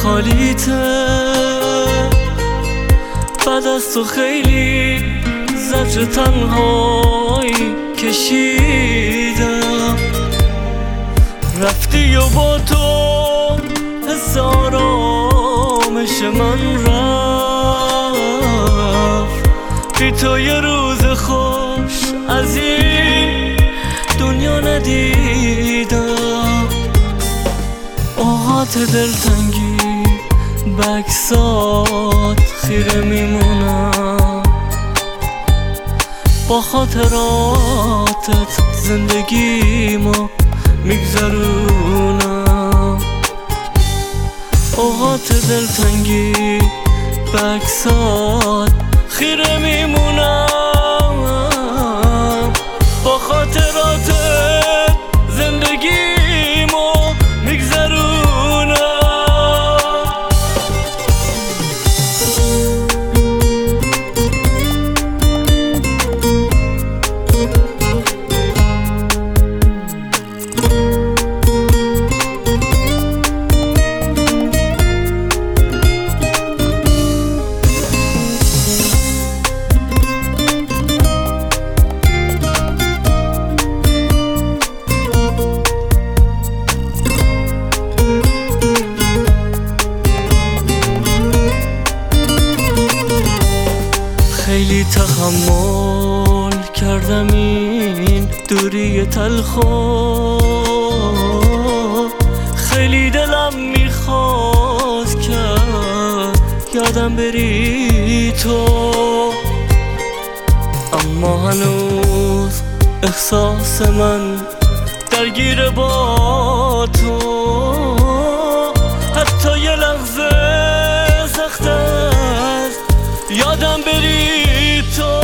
خالیته، بعد از تو خیلی زجر تنهایی کشیدم. رفتی و با تو حس آرامش من رفت، بی تو یه روز خوش از این دنیا ندیدم. اوقات دلتنگی بکسات خیره میمونم، با خاطراتت زندگیمو میگذرونم. اوقات دلتنگی بکسات خیره میمونم، با خاطراتت زندگیمو میگذرونم. خیلی تحمل کردم این دوری تلخو، خیلی دلم میخواست که یادم بری تو، اما هنوز احساس من درگیر با تو. حتی یه لحظه سخت است یادم بری تو،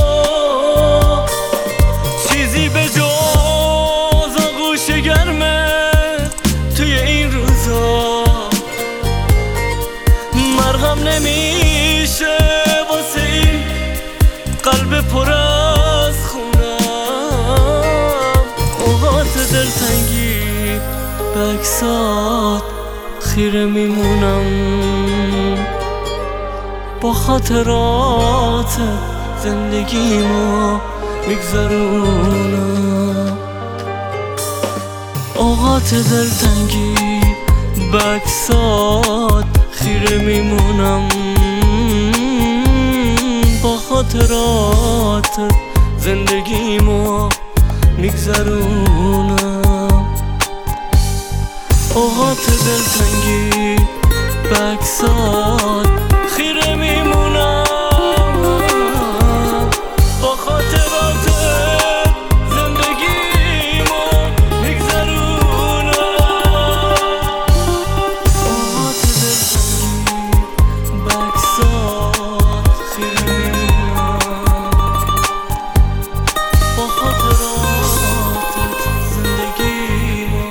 چیزی به جز آغوش گرمه توی این روزا مرهم نمیشه واسه این قلب پر از خونم. اوقات دلتنگی بکسات خیره میمونم، با خاطرات زندگیمو میگذرونم. اوقات دلتنگی بکسات خیره میمونم، با خاطرات زندگیمو میگذرونم. اوقات دلتنگی بکسات خیره میمونم، با خاطرات زندگیمو میگذرونم. اوقات دلتنگی بکسات خیره میمونم، با خاطرات زندگیمو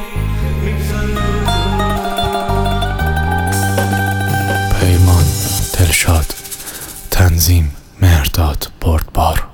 میگذرونم. پیمان، دلشاد، تنظیم مهرداد بردبار.